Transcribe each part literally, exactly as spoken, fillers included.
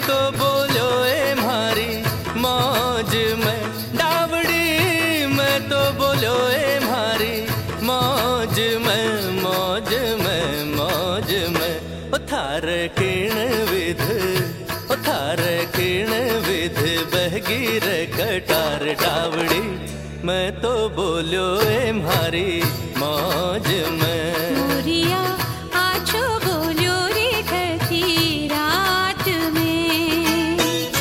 तो बोलो ए म्हारी मौज में डावड़ी, मैं तो बोलो ए म्हारी मौज में, मौज में, मौज में। ओ थार किण विध, ओ थार किण विध बहगीर कटार डावड़ी, मैं तो बोलो ए म्हारी मौज में। मोरिया आछो बोलो रे ढलती रात में।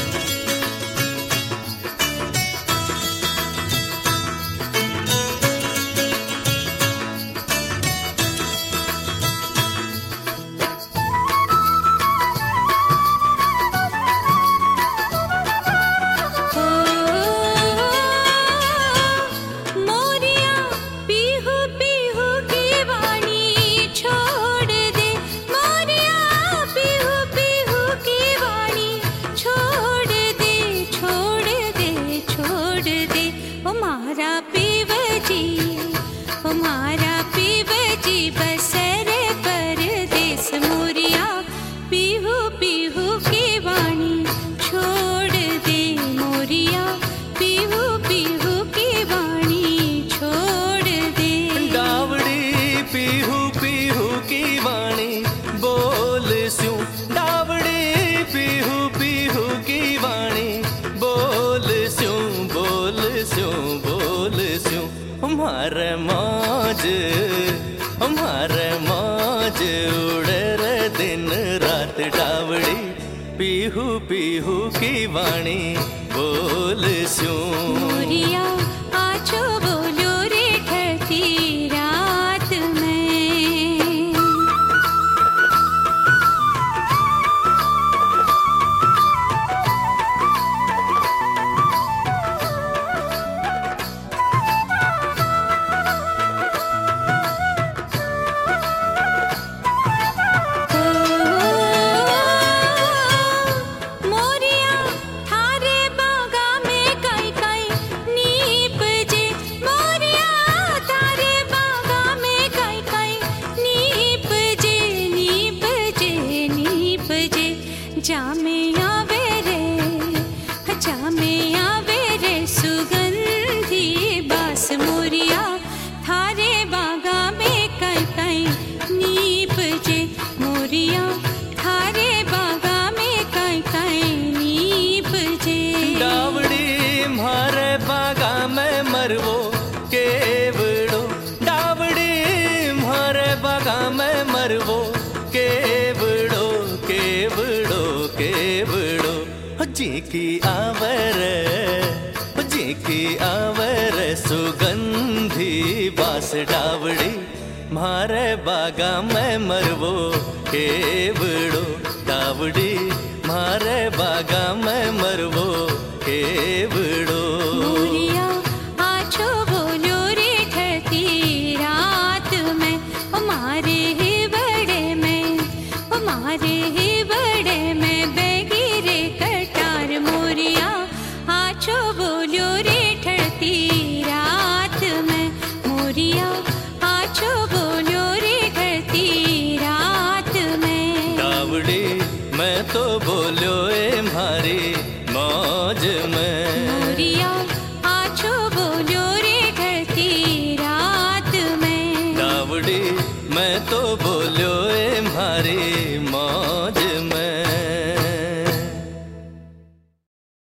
हमारे मौज, हमारे मौज उड़े रे दिन रात डावड़ी, पीहू पीहू की वाणी बोल स्यूं। मोरिया आछो बोलो रे ढलती रात में। जामे आवे रे, जामे आवे रे सुगंधी बास मोरिया, थारे बागा में कई कई नीप जे मोरिया, थारे बागा में कई कई नीप जे। डावड़ी म्हारे बागा में मरवो केवड़ो, डावड़ी म्हारे बागा में मरवो केवड़ो, केवड़ो केवड़ो। जी की आवर, जी की आवर सुगंधी बास डावड़ी, म्हारे बागा में मरवो केवड़ो, डावड़ी म्हारे बागा में मरवो केवड़ो। मोरिया आछो बोलो रे ढलती रात में, हमारे ही बड़े में, हमारे ही बड़े में बैगी रे कटार मोरिया, आछो बोलो रे ढलती रात में। मोरिया आछो बोलो रे ढलती रात में। डावड़ी मैं तो बोलो ए म्हारी मौज में। मोरिया आछो बोलो रे ढलती रात में। डावड़ी मैं तो बोलो ए म्हारी